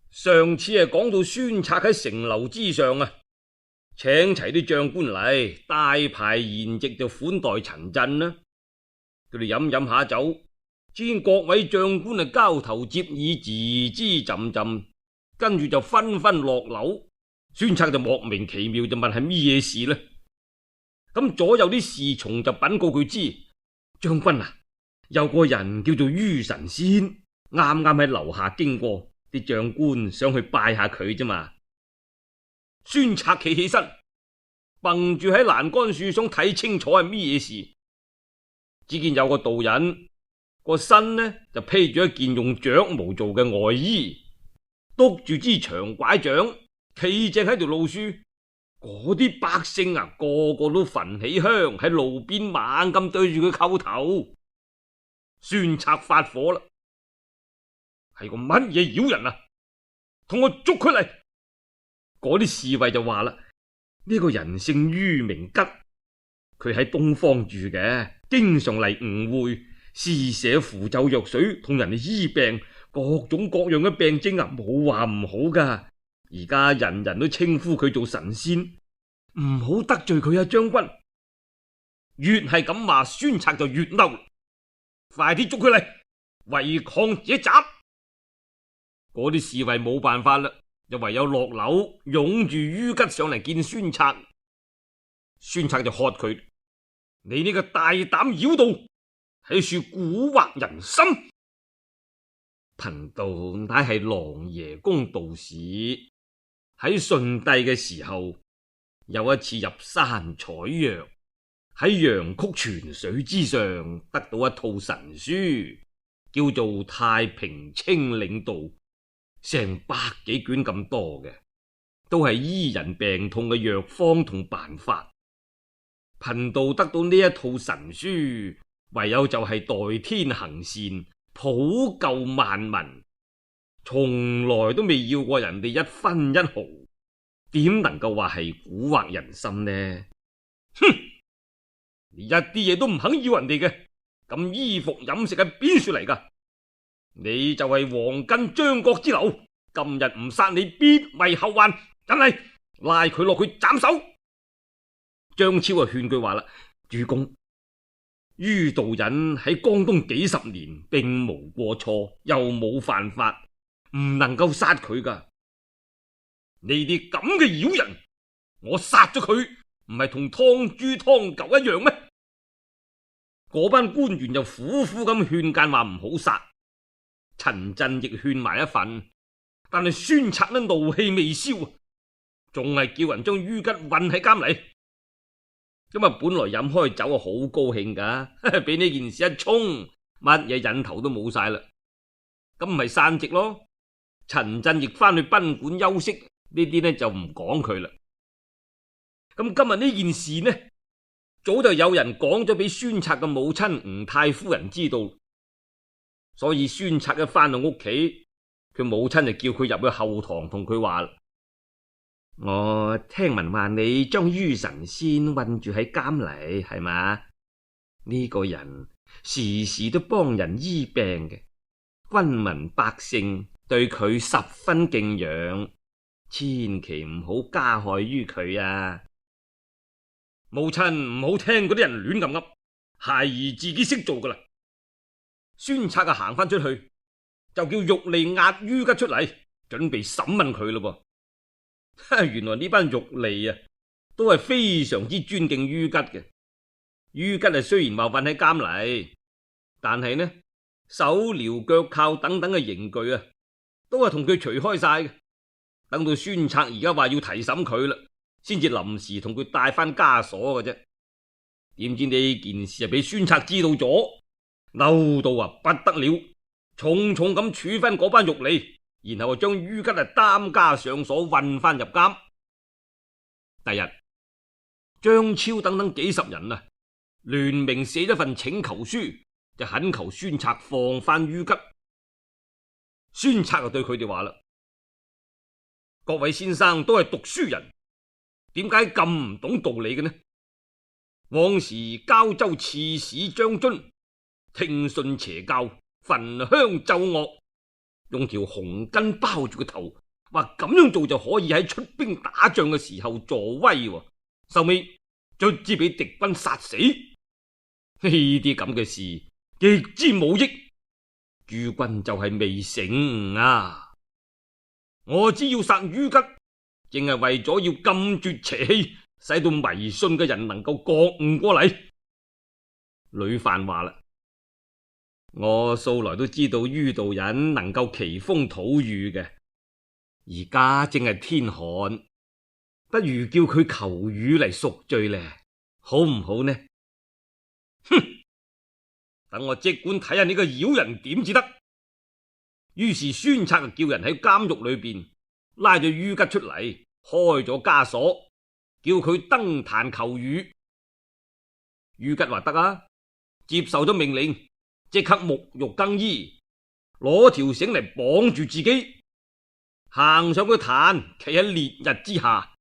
上次講到孫策喺城樓之上啊，請齊啲將官嚟，大排筵席就款待陳震啦。佢哋飲下酒，見各位將官啊交頭接耳，吱吱浸浸，跟住就紛紛落樓。孫策就莫名其妙就問係咩嘢事呢？咁左右啲侍從就稟告佢知，將軍啊，有個人叫做于神仙，啱啱喺樓下經過，啲將官想去拜下佢啫嘛。孫策企起身，蹦住喺欄杆樹想睇清楚係咩嘢事。只見有個道人個身呢就披住一件用雀毛做嘅外衣，督住支長拐杖，企正喺條路樹。嗰啲百姓啊，個個都焚起香喺路邊猛咁對住佢叩頭。孫策發火啦，係個乜嘢妖人啊？同我捉佢嚟！嗰啲侍衛就話啦，呢個人姓于名吉，佢喺東方住嘅，經常嚟誤會，施捨符咒藥水同人哋醫病，各種各樣嘅病症啊，冇話唔好噶。而家人人都稱呼佢做神仙，唔好得罪佢啊，將軍。越係咁話，孫策就越嬲，快啲捉佢嚟，違抗者斬。嗰啲侍衛冇辦法啦，就唯有落樓擁住于吉上嚟見孫策。孫策就喝佢：你呢個大膽妖道，喺處蠱惑人心！貧道乃係琅琊宮道士。喺順帝嘅時候，有一次入山採藥，喺陽曲泉水之上得到一套神書，叫做《太平清領道》，成100幾卷咁多嘅，都係醫人病痛嘅藥方同辦法。貧道得到呢一套神書，唯有就係代天行善，普救萬民。從來都未要過人哋一分一毫，點能夠話係蠱惑人心呢？哼！你一啲嘢都唔肯要人哋嘅，咁衣服飲食係邊處嚟噶？你就係黃巾張角之流，今日唔殺你必為後患，真係拉佢落去斬首。張超啊勸佢話啦，主公，于道人喺江東幾十年，並無過錯，又冇犯法，唔能夠殺佢噶。呢啲咁嘅妖人，我殺咗佢，唔係同劏豬劏狗一樣咩？嗰班官員就苦苦咁勸諫話唔好殺，陳震亦勸埋一份，但係孫策呢怒氣未消，仲係叫人將于吉運喺監嚟。咁啊，本來飲開酒啊，好高興噶，俾呢件事一衝，乜嘢癮頭都冇晒啦。咁咪散席咯。陳震亦翻去賓館休息，呢啲呢就唔講佢啦。咁今日呢件事呢，早就有人講咗俾孫策嘅母親吳太夫人知道，所以孫策一翻到屋企，佢母親就叫佢入去後堂同佢話：我聽聞話你將于神仙困住喺監嚟，係嘛？呢個人時時都幫人醫病嘅，軍民百姓對佢十分敬仰，千祈唔好加害於佢啊！母親唔好聽嗰啲人亂咁噏，孩兒自己識做噶啦。孫策啊行翻出去，就叫玉吏押于吉出嚟，準備審問佢咯。原來呢班玉吏啊，都係非常之尊敬于吉嘅。于吉啊雖然話瞓喺監嚟，但係呢手鐐腳銬等等嘅刑具啊，都係同佢除開晒嘅。等到孫策而家話要提審佢啦，先至臨時同佢帶翻枷鎖嘅啫。點知呢件事啊俾孫策知道咗，嬲到啊不得了，重重咁處分嗰班玉吏，然後將于吉啊擔枷上鎖，運翻入監。第日張超等等幾十人啊聯名寫咗份請求書，就懇求孫策放翻于吉。孫策就對佢哋話啦：各位先生都係讀書人，點解咁唔懂道理嘅呢？往時交州刺史張津聽信邪教，焚香奏樂，用條紅巾包住個頭， 話咁樣做就可以喺出兵打仗嘅時候助威，收尾卒之俾敵軍殺死。呢啲咁嘅事極之冇益，諸君就係未醒啊！我只要殺于吉，淨係為咗要禁絕邪氣，使到迷信嘅人能夠覺悟過嚟。呂範話啦：我素來都知道于道人能夠奇風吐雨嘅，而家正係天寒，不如叫佢求雨嚟贖罪呢，好唔好呢？哼！等我即管睇下呢個妖人點至得。於是孫策就叫人喺監獄裏邊拉咗于吉出嚟，開咗枷鎖，叫佢登壇求雨。于吉話得啊，接受咗命令，即刻沐浴更衣，攞條繩嚟綁住自己，行上個壇，企喺烈日之下。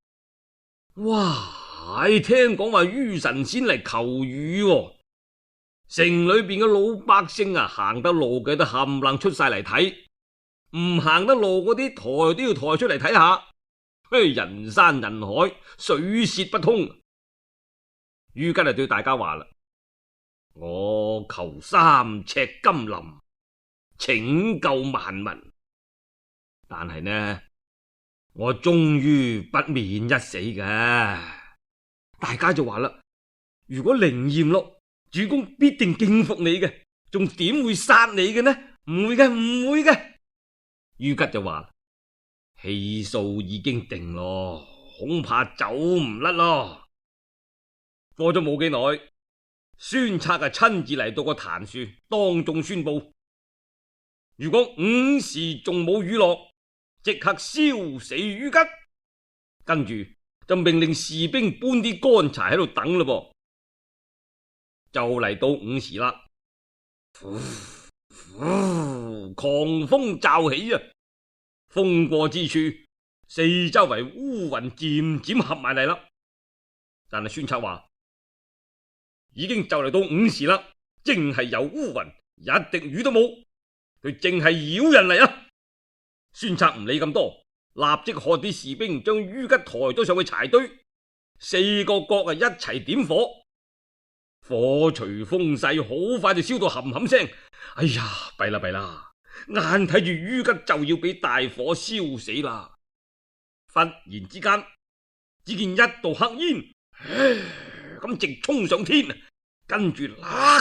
哇！聽講話于神仙嚟求雨，城裏邊嘅老百姓啊，行得路嘅都冚唪唥出晒嚟睇，唔行得路嗰啲抬都要抬出嚟睇下。人山人海，水泄不通。于吉就對大家話啦：我求3尺金林，拯救萬民，但係呢，我終於不免一死嘅。大家就話啦：如果靈驗咯，主公必定敬服你嘅，仲點會殺你嘅呢？唔會嘅，唔會嘅。于吉就話：氣數已經定咯，恐怕走唔甩咯。過咗冇幾耐，孫策啊親自嚟到個壇樹，當眾宣布：如果午時仲冇雨落，即刻燒死于吉。跟住就命令士兵搬啲乾柴喺度等嘞噃。就嚟到午時啦，狂風驟起啊！風過之處，四周圍烏雲漸漸合埋嚟啦。但係孫策話：已經就嚟到午時啦，淨係有烏雲，一滴雨都冇，佢淨係妖人嚟啊！孫策唔理咁多，立即喝啲士兵將于吉抬咗上去柴堆，4個角啊一齊點火，火隨風勢，好快就燒到冚冚聲。哎呀，弊啦弊啦，眼睇住于吉就要俾大火燒死啦！忽然之間，只見一道黑煙咁直衝上天，跟住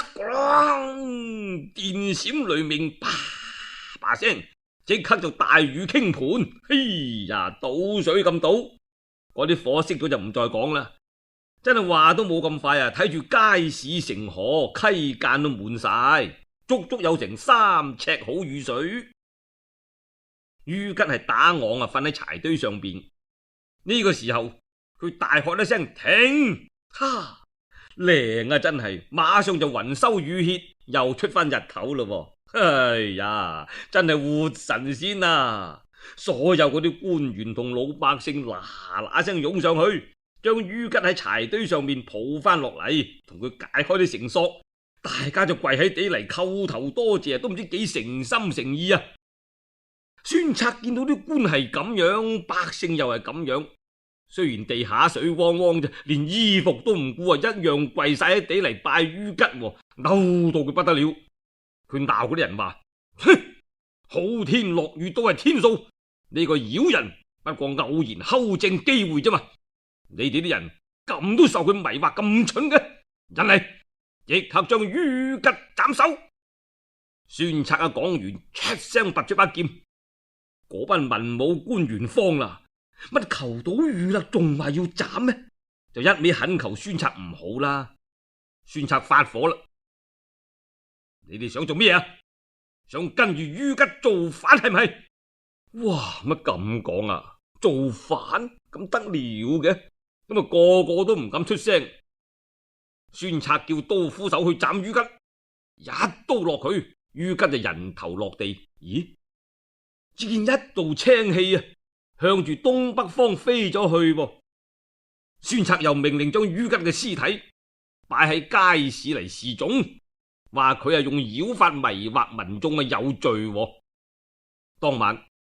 電閃雷鳴，啪啪聲，即刻就大雨傾盆。嘿呀，倒水咁倒，嗰啲火熄咗就唔再講啦。真係話都冇咁快啊！睇住街市成河，溪澗都滿晒，足足有成3尺好雨水。于吉係打昂啊，瞓喺柴堆上邊。呢個時候佢大喝一聲停，哈靚啊！真係馬上就雲收雨歇，又出翻日頭咯。哎呀，真係活神仙啊！所有嗰啲官員同老百姓嗱嗱聲湧上去，將于吉喺柴堆上面抱翻落嚟，同佢解開啲繩索。大家就跪喺地嚟叩頭多謝，都唔知幾誠心誠意啊！孫策見到啲官係咁樣，百姓又係咁樣，雖然地下水汪汪啫，連衣服都唔顧啊，一樣跪晒喺地嚟拜于吉，嬲到佢不得了。佢鬧嗰啲人話：哼，好天落雨都係天數，呢個妖人不過偶然睺正機會啫嘛。你哋啲人咁都受佢迷惑，咁蠢嘅人嚟，即刻將于吉斬首。孫策啊講完，出聲拔出把劍。嗰班文武官員慌啦，乜求到雨啦，仲話要斬咩？就一味懇求孫策唔好啦。孫策發火啦：你哋想做咩啊？想跟住于吉造反係咪？哇，乜咁講啊？造反咁得了嘅？咁啊個個都唔敢出聲。孫策叫刀斧手去斬于吉，一刀落去，于吉就人頭落地。咦？只見一道青氣啊，向住東北方飛咗去噃。孫策又命令將于吉嘅屍體擺喺街市嚟示眾，話佢係用妖法迷惑民眾啊，有罪。當晚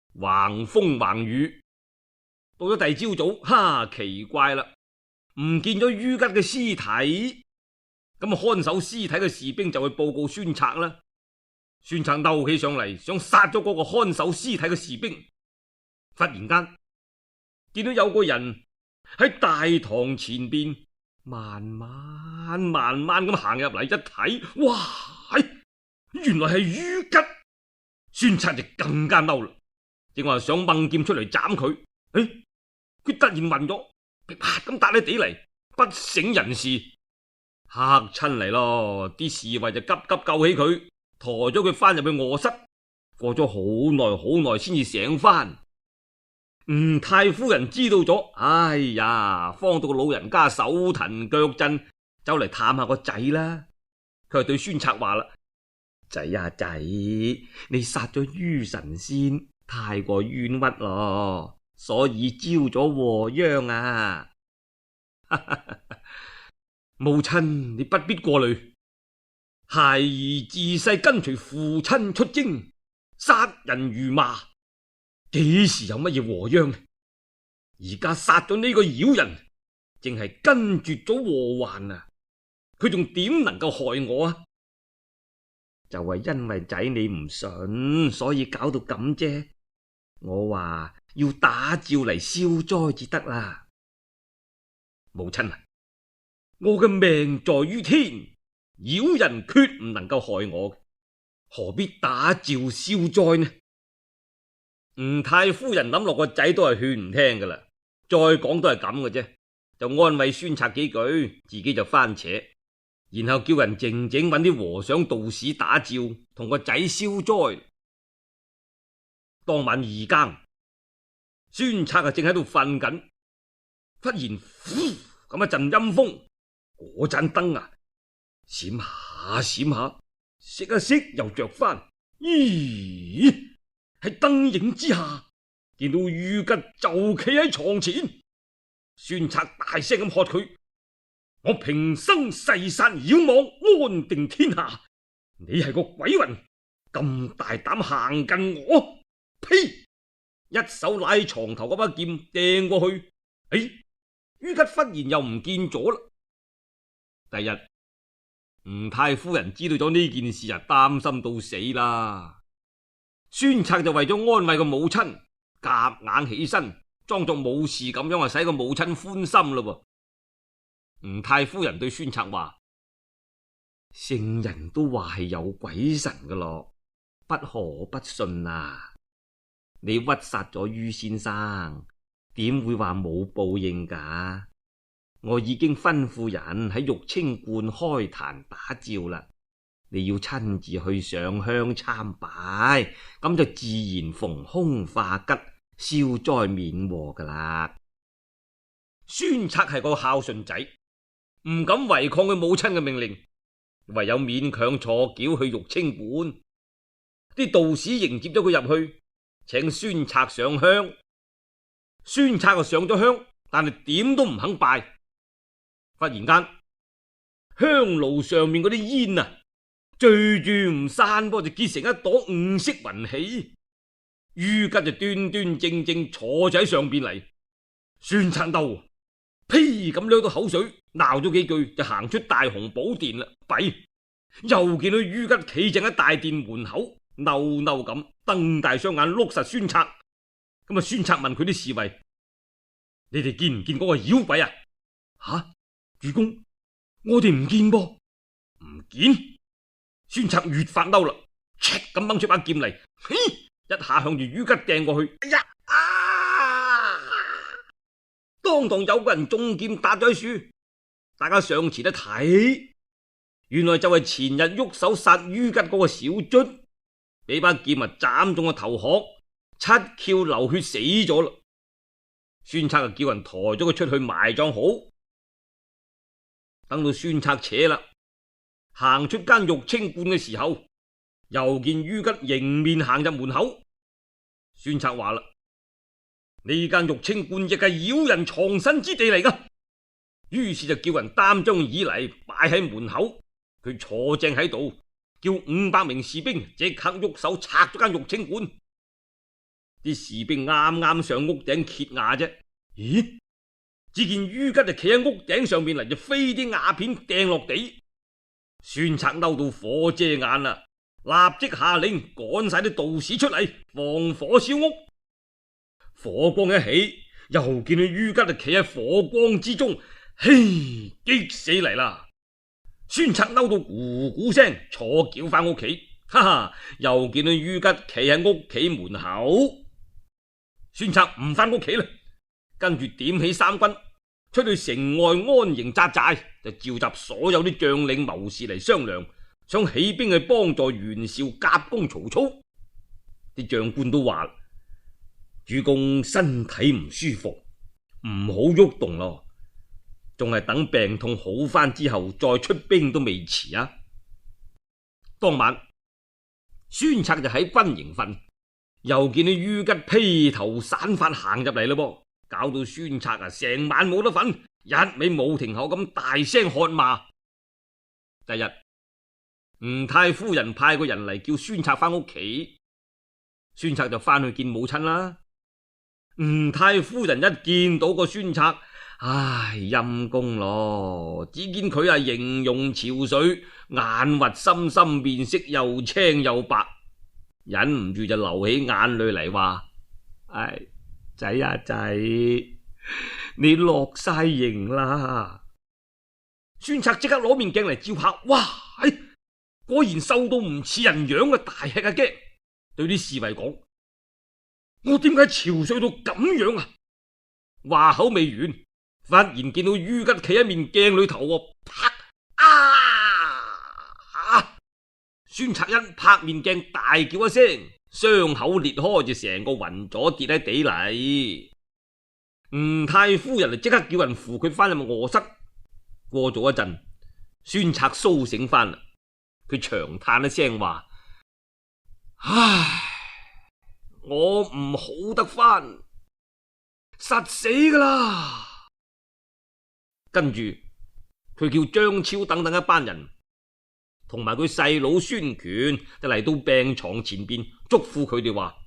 橫風橫雨。到咗第二朝早，哈，奇怪啦，唔見咗于吉嘅屍體。咁看守屍體嘅士兵就去報告孫策啦。孫策嬲起上嚟，想殺咗嗰個看守屍體嘅士兵。忽然間見到有個人喺大堂前邊慢慢咁行入嚟，一睇，哇，原來係于吉。孫策就更加嬲啦，正話想掹劍出嚟斬佢，佢突然暈咗，啪咁打喺地嚟，不省人事，嚇親嚟咯。啲侍衛就急急救起佢，抬咗佢翻入去臥室，過咗好耐先至醒翻。吳太夫人知道咗，哎呀，慌到個老人家手騰腳震，走嚟探下個仔啦。佢就對孫策話啦：仔啊仔，你殺咗于神仙，太過冤屈咯，所以招咗禍殃啊！母親，你不必過慮，孩兒自細跟隨父親出征，殺人如麻，幾時有乜嘢禍殃？而家殺咗呢個妖人，淨係根絕咗禍患啊！佢仲點能夠害我啊？就係因為仔你唔信，所以搞到咁啫。我話要打醮嚟消災至得啦。母親啊，我嘅命在於天，妖人決唔能夠害我，何必打醮消災呢？吳太夫人諗落個仔都係勸唔聽噶啦，再講都係咁嘅啫，就安慰孫策幾句，自己就翻扯，然後叫人靜靜揾啲和尚道士打醮，同個仔消災。當晚二更，孫策啊正喺度瞓緊，忽然呼咁一陣陰風，嗰盞燈啊閃下閃下，熄一熄又着翻。咦？喺燈影之下，見到于吉就企喺床前。孫策大聲咁喝佢：我平生誓殺妖魔，安定天下。你係個鬼魂，咁大膽行近我！呸！一手拉喺床頭嗰把劍掟過去，于吉忽然又唔見咗啦。第日吳太夫人知道咗呢件事，就擔心到死啦。孫策就為咗安慰個母親，夾硬起身，裝作冇事咁樣，使個母親歡心咯。吳太夫人對孫策話：聖人都話係有鬼神噶咯，不可不信啊！你屈殺咗于先生，點會話冇報應噶？我已經吩咐人喺玉清觀開壇打醮啦。你要親自去上香參拜，咁就自然逢凶化吉，消災免禍噶啦。孫策係個孝順仔，唔敢違抗佢母親嘅命令，唯有勉強坐轎去玉清觀。啲道士迎接咗佢入去，請孫策上香。孫策就上咗香，但係點都唔肯拜。忽然間，香爐上面嗰啲煙啊，聚住唔散噃，就結成一朵五色雲氣。于吉就端端正正坐咗喺上邊嚟。孫策鬥，呸咁掠到口水，鬧咗幾句就行出大雄寶殿啦。弊，又見到于吉企正喺大殿門口，嬲嬲咁瞪大雙眼碌實孫策。咁啊，孫策問佢啲侍衛：你哋見唔見嗰個妖鬼啊？吓，主公，我哋唔見噃。唔見？孫策越發嬲啦，咁掹出把劍嚟，一下向住于吉掟過去。哎呀！當堂有個人中劍打咗喺樹，大家上前一睇，原來就係前日喐手殺于吉嗰個小卒，俾把劍啊斬中個頭殼，七竅流血死咗啦。孫策就叫人抬咗佢出去埋葬好。等到孫策扯啦，行出間玉清觀嘅時候，又見于吉迎面行入門口。孫策話啦：呢間玉清觀亦係妖人藏身之地嚟噶。於是就叫人擔張椅嚟擺喺門口，佢坐正喺度，叫500名士兵即刻喐手拆咗間玉清觀。 啲士兵啱啱上屋頂揭瓦啫，咦？只見于吉就企喺屋頂上面嚟，就飛啲瓦片掟落地。孫策嬲到火遮眼啦，立即下令趕晒啲道士出嚟防火燒屋。火光一起，又見到于吉就企喺火光之中，嘿，激死嚟啦！孫策嬲到咕咕聲坐轎翻屋企，哈哈，又見到于吉企喺屋企門口。孫策唔翻屋企啦，跟住點起三軍出去城外安營紮寨，就召集所有啲將領謀士嚟商量，想起兵去幫助袁紹夾攻曹操。啲將官都話：主公身體唔舒服，唔好喐動咯，仲係等病痛好翻之後再出兵都未遲啊！當晚，孫策就喺軍營瞓，又見到于吉披頭散髮行入嚟咯噃。搞到孫策成晚冇得瞓，一味冇停口咁大聲喝罵。第日，吳太夫人派個人嚟叫孫策翻屋企，孫策就翻去見母親啦。吳太夫人一見到個孫策，唉，陰公咯，只見佢形容憔悴，眼核深深，面色又青又白，忍唔住就流起眼淚嚟話：唉，仔啊仔，你落晒刑啦！孫策即刻攞面鏡嚟照下，哇，果然瘦到唔似人樣啊！大吃一驚，對啲侍衛講：我點解憔悴到咁樣啊？話口未完，忽然見到于吉企喺面鏡裏頭，啪啊！孫策一拍面鏡，大叫一聲，傷口裂開，就成個暈咗跌喺地嚟。吳太夫人就即刻叫人扶佢翻入臥室。過咗一陣，孫策蘇醒翻啦，佢長嘆一聲話：唉，我唔好得翻，實死噶啦！跟住佢叫張超等等一班人，同埋佢細佬孫權就嚟到病床前邊，囑咐佢哋話：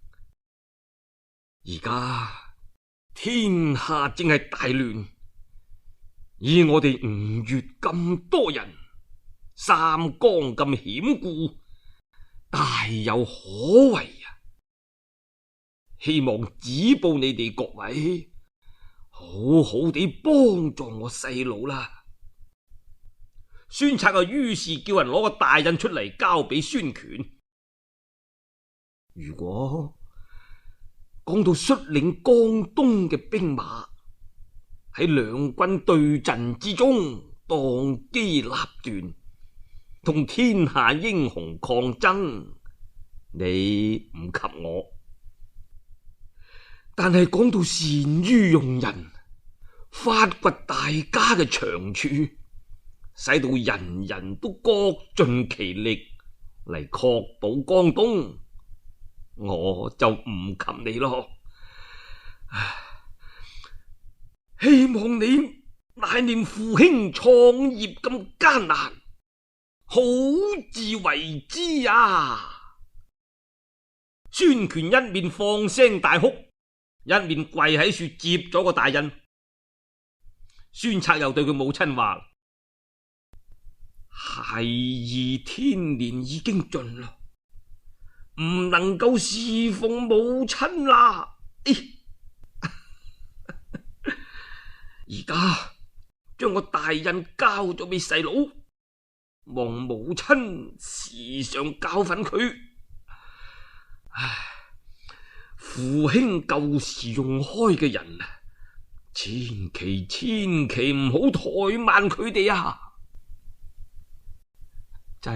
而家天下正係大亂，以我哋吳越咁多人，三江咁險固，大有可為啊！希望止報你哋各位好好地幫助我細佬啦。孫策於是叫人攞個大印出嚟交俾孫權。如果講到率領江東嘅兵馬喺兩軍對陣之中當機立斷，同天下英雄抗爭，你唔及我。但係講到善於用人，發掘大家嘅長處，使到人人都各盡其力嚟確保江東，我就唔及你咯。希望你乃念父兄創業咁艱難，好自為之啊！孫權一面放聲大哭，一面跪喺樹接咗個大印。孫策又對佢母親話：孩兒天年已經盡啦，唔能夠侍奉母親啦。而家將個大印交咗俾細佬，望母親時常教訓佢。父兄舊時用開嘅人，千祈唔好怠慢佢哋啊！仔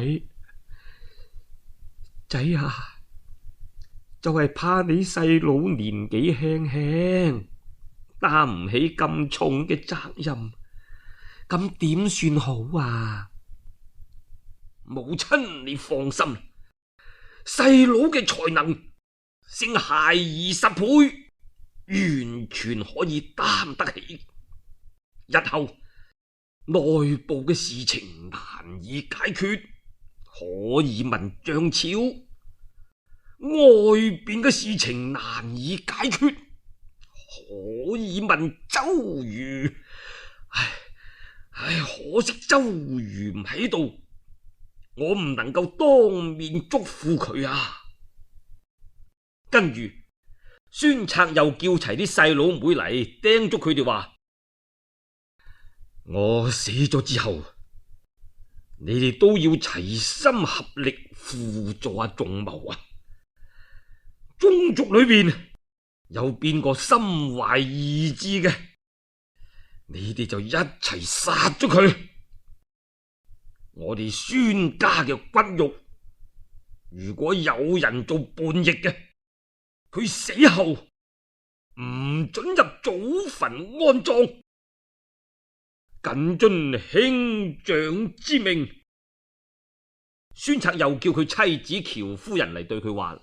啊，就係怕你細佬年紀輕輕，擔唔起咁重嘅責任，咁點算好啊？母親，你放心，細佬嘅才能勝孩兒10倍，完全可以擔得起。日後內部嘅事情難以解決，可以問張超。 外邊嘅事情難以解決，可以問周瑜。可惜周瑜唔喺度，我唔能夠當面囑咐佢啊。跟住孫策又叫齊啲細佬妹嚟，叮囑佢哋話：我死咗之後，你哋都要齊心合力輔助阿仲謀啊！宗族裏邊有邊個心懷異志嘅，你哋就一齊殺咗佢。我哋孫家嘅骨肉，如果有人做叛逆嘅，佢死後唔准入祖墳安葬。謹遵兄長之命。孫策又叫佢妻子喬夫人嚟對佢話：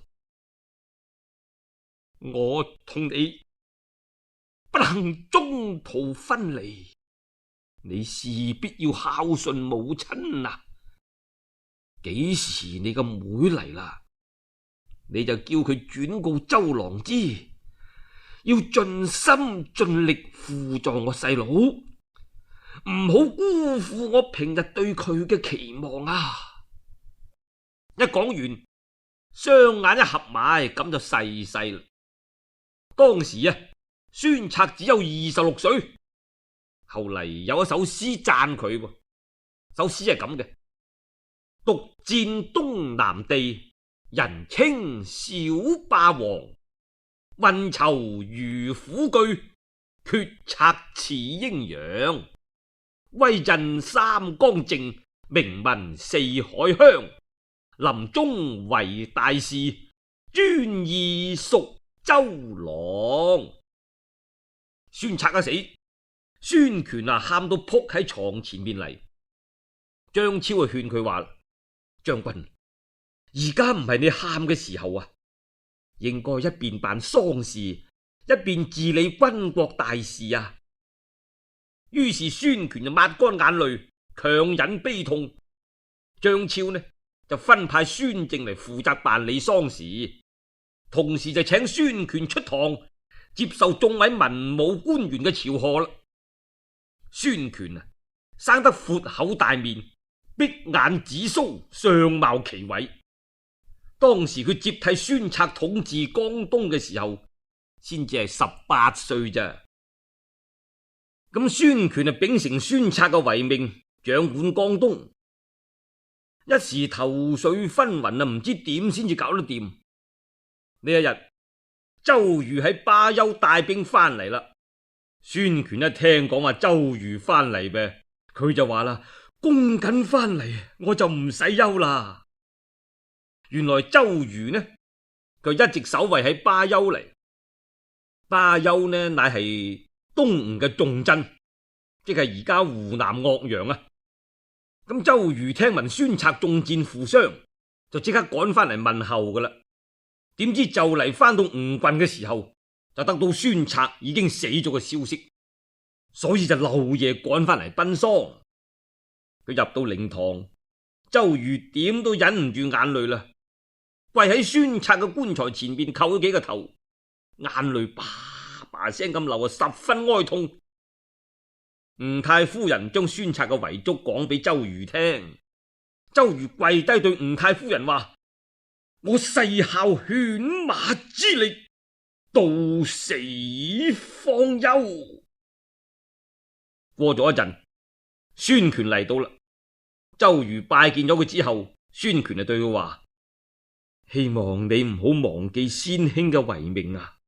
我同你不幸中途分離，你勢必要孝順母親啊！幾時你個妹嚟啦，你就叫佢轉告周郎知，要盡心盡力輔助我細佬，唔好辜負我平日對佢嘅期望啊！一講完，雙眼一合埋，咁就逝世啦。當時啊，孫策只有26歲。後嚟有一首詩讚佢，首詩係咁嘅：獨佔東南地，人稱小霸王。運籌如虎踞，決策似鷹揚。威震三江正，名聞四海鄉。臨終為大事，專意屬周郎。孫策一死，孫權啊喊到撲喺床前面嚟。張超啊勸佢話：將軍，而家唔係你喊嘅時候啊，應該一邊辦喪事，一邊治理軍國大事啊。於是孫權就抹乾眼淚，強忍悲痛。張超呢就分派孫靖嚟負責辦理喪事，同時就請孫權出堂接受眾位文武官員嘅朝賀啦。孫權啊，生得闊口大面，碧眼紫鬚，相貌奇偉。當時佢接替孫策統治江東嘅時候，先至係18歲咋。咁孫權啊秉承孫策嘅遺命，掌管江東。一時頭緒紛紜啊，唔知點先至搞得掂。呢一日，周瑜喺巴丘帶兵翻嚟啦。孫權一聽講話周瑜翻嚟唄，佢就話啦：公瑾翻嚟，我就唔使憂啦。原來周瑜呢，佢一直守衛喺巴丘嚟。巴丘呢，乃係東吳嘅重鎮，即係而家湖南岳陽啊。咁周瑜聽聞孫策中箭負傷，就即刻趕翻嚟問候噶啦。點知就嚟翻到吳郡嘅時候，就得到孫策已經死咗嘅消息，所以就漏夜趕翻嚟奔喪。佢入到靈堂，周瑜點都忍唔住眼淚啦，跪喺孫策嘅棺材前面叩咗幾個頭，眼淚叭叭聲咁流啊，十分哀痛。吳太夫人將孫策嘅遺囑講俾周瑜聽，周瑜跪低對吳太夫人話：我誓效犬馬之力，到死方休。過咗一陣，孫權嚟到啦。周瑜拜見咗佢之後，孫權就對佢話：希望你唔好忘記先兄嘅遺命啊！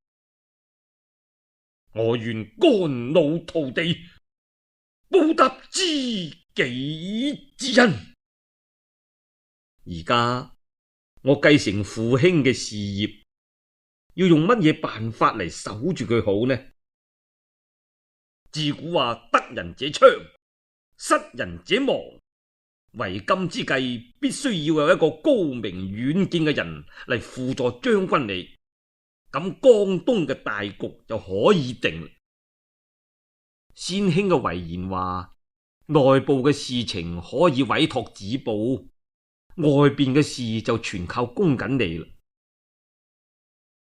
我願肝腦塗地，報答知己之恩。而家我繼承父兄嘅事業，要用乜嘢辦法嚟守住佢好呢？自古話得人者昌，失人者亡。為今之計，必須要有一個高明遠見嘅人嚟輔助將軍你，咁江東嘅大局就可以定。先兄嘅遺言話，內部嘅事情可以委託子布，外邊嘅事就全靠公瑾你啦。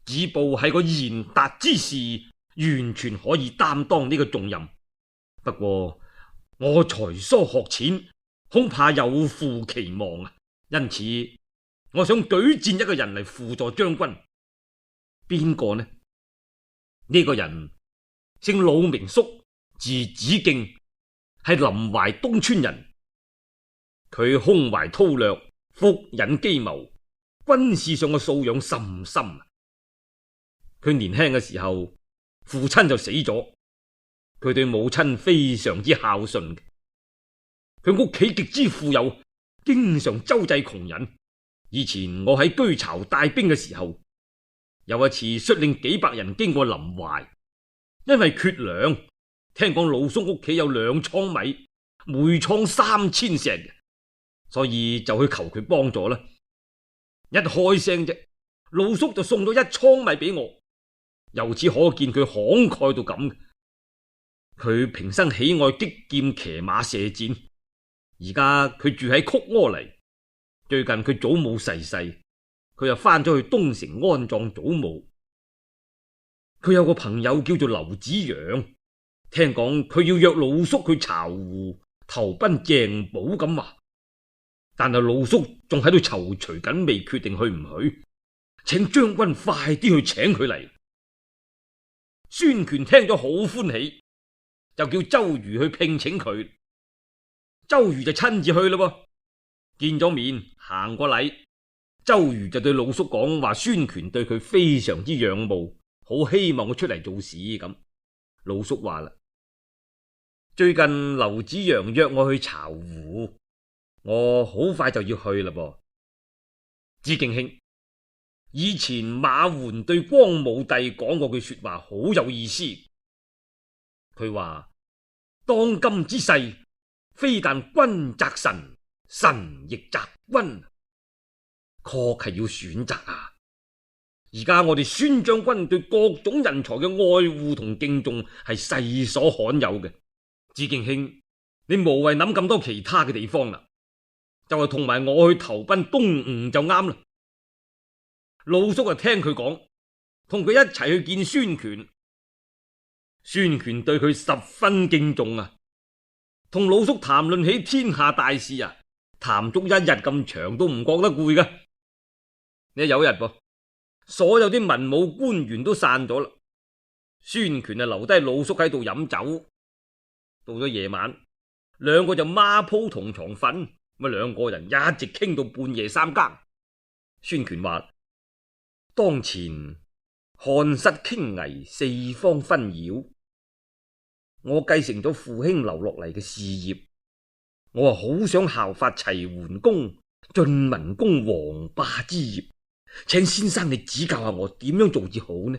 子布係個賢達之士，完全可以擔當呢個重任。不過我才疏學淺，恐怕有負期望啊！因此我想舉薦一個人嚟輔助將軍。邊個呢？呢個人姓魯名肅，字子敬，係臨淮東川人。佢胸懷韜略，腹隱機謀，軍事上嘅素養甚深。佢年輕嘅時候，父親就死咗，佢對母親非常之孝順。佢屋企極之富有，經常周濟窮人。以前我喺居巢帶兵嘅時候，有一次率領幾百人經過臨淮，因為缺糧，聽講魯肅屋企有2倉米，每倉3000石，所以就去求佢幫助啦。一開聲啫，魯肅就送咗1倉米俾我，由此可見佢慷慨到咁。佢平生喜愛擊劍、騎馬、射箭。而家佢住喺曲阿黎，最近佢祖母逝世，佢又翻咗去東城安葬祖母。佢有個朋友叫做劉子陽，聽講佢要約魯肅去巢湖投奔鄭保咁話，但係魯肅仲喺度躊躇緊，未決定去唔去，請將軍快啲去請佢嚟。孫權聽咗好歡喜，就叫周瑜去聘請佢。周瑜就親自去啦，見咗面，行過禮。周瑜就對魯肅講話，孫權對佢非常之仰慕，好希望佢出嚟做事咁。魯肅話啦：最近劉子陽約我去巢湖，我好快就要去啦噃。子敬兄，以前馬援對光武帝講過句說話，好有意思。佢話：當今之世，非但君擇臣，臣亦擇君，確係要選擇啊！而家我哋孫將軍對各種人才嘅愛護同敬重係世所罕有嘅。子敬兄，你無謂諗咁多其他嘅地方啦，就係同埋我去投奔東吳就啱啦。魯肅就聽佢講，同佢一齊去見孫權。孫權對佢十分敬重啊！同魯肅談論起天下大事啊，談足1日咁長都唔覺得攰噶。呢有一日噃，所有啲文武官員都散咗啦，孫權啊留低魯肅喺度飲酒。到咗夜晚，2個就孖鋪同床瞓，咁2個人一直傾到半夜3更。孫權話：當前漢室傾危，四方紛擾。我繼承咗父兄留落嚟嘅事業，我好想效法齊桓公、晉文公王霸之業，請先生你指教下我點樣做至好呢？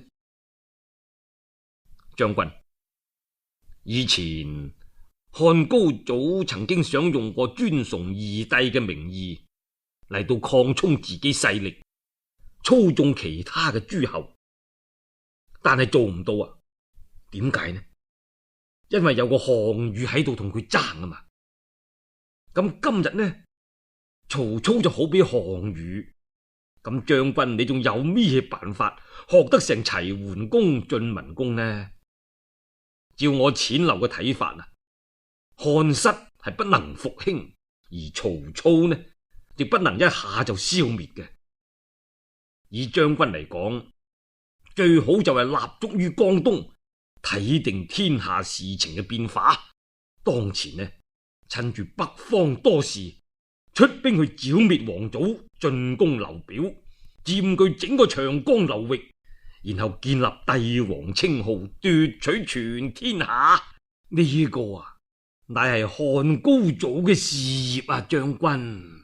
將軍，以前漢高祖曾經想用過尊崇二帝嘅名義嚟到擴充自己勢力，操縱其他嘅諸侯，但係做唔到啊！點解呢？因為有個項羽喺度同佢爭啊嘛。咁今日呢，曹操就好比項羽，咁將軍你仲有咩辦法學得成齊桓公、晉文公呢？照我淺陋嘅睇法啊，漢室係不能復興，而曹操呢亦不能一下就消滅嘅。以將軍嚟講，最好就係立足於江東，睇定天下事情嘅變化。當前呢，趁住北方多事，出兵去剿滅王祖，進攻劉表，佔據整個長江流域，然後建立帝王稱號，奪取全天下。呢個啊，乃係漢高祖嘅事業啊，將軍。